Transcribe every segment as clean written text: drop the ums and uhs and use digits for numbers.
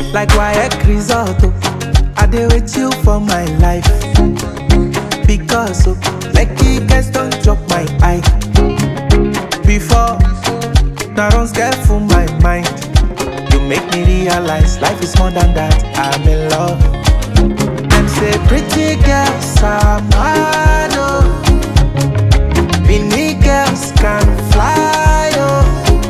like Wyatt Risotto. I dey with you for my life. Because lucky guys don't chop my eye. Before, now don't scare for my mind. You make me realize life is more than that. I'm in love. Them say pretty girls are mad, oh. Beanie girls can fly, oh.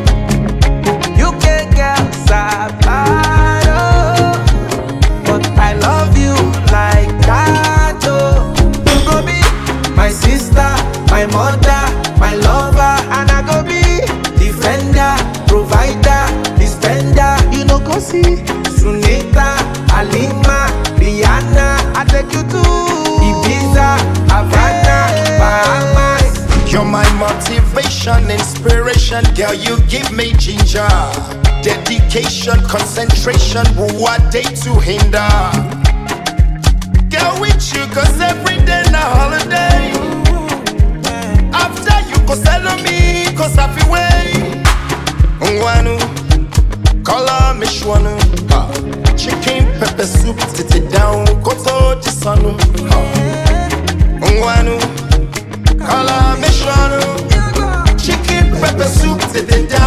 UK girls are bad, oh. But I love you like that, oh. You go be my sister, my mother, my lover, and I go be defender, provider, dispenser. You know go see Sunita, Alima, Rihanna. I take you to Ibiza, Havana, Bahamas. You're my motivation, inspiration, girl, you give me ginger. Dedication, concentration, who I date to hinder. Girl, with you, cause every day na holiday. After you go sell me, cause I feel way. Nwanu, color me shwanu. Chicken pepper soup, sit it down, koto jisanu. Nwanu, color me shwanu. Chicken pepper soup, sit it down.